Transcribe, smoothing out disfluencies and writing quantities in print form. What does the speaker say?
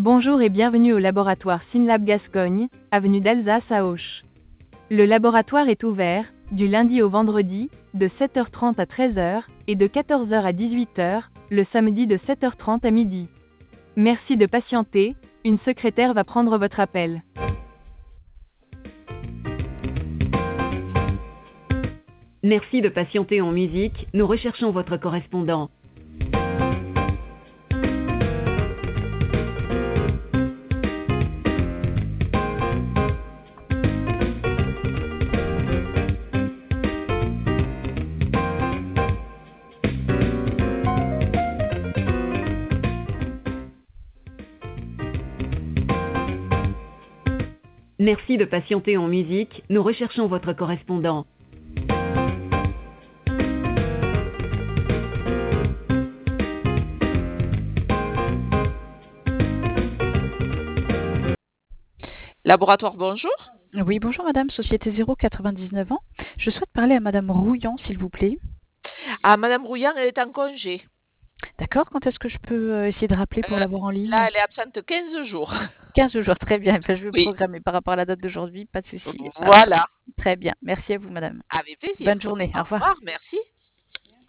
Bonjour et bienvenue au laboratoire Synlab Gascogne, avenue d'Alsace à Auch. Le laboratoire est ouvert, du lundi au vendredi, de 7h30 à 13h, et de 14h à 18h, le samedi de 7h30 à midi. Merci de patienter, une secrétaire va prendre votre appel. Merci de patienter en musique, nous recherchons votre correspondant. Merci de patienter en musique, nous recherchons votre correspondant. Laboratoire, bonjour. Oui, bonjour madame, Société 099 ans. Je souhaite parler à madame Rouillant, s'il vous plaît. Ah, Madame Rouillant, elle est en congé. D'accord, quand est-ce que je peux essayer de rappeler pour l'avoir en ligne? Là, elle est absente 15 jours. 15 jours, très bien. Ben, je vais Oui. programmer par rapport à la date d'aujourd'hui, pas de souci. Voilà, Très bien, merci à vous madame. avec plaisir. Bonne journée, au revoir. Merci.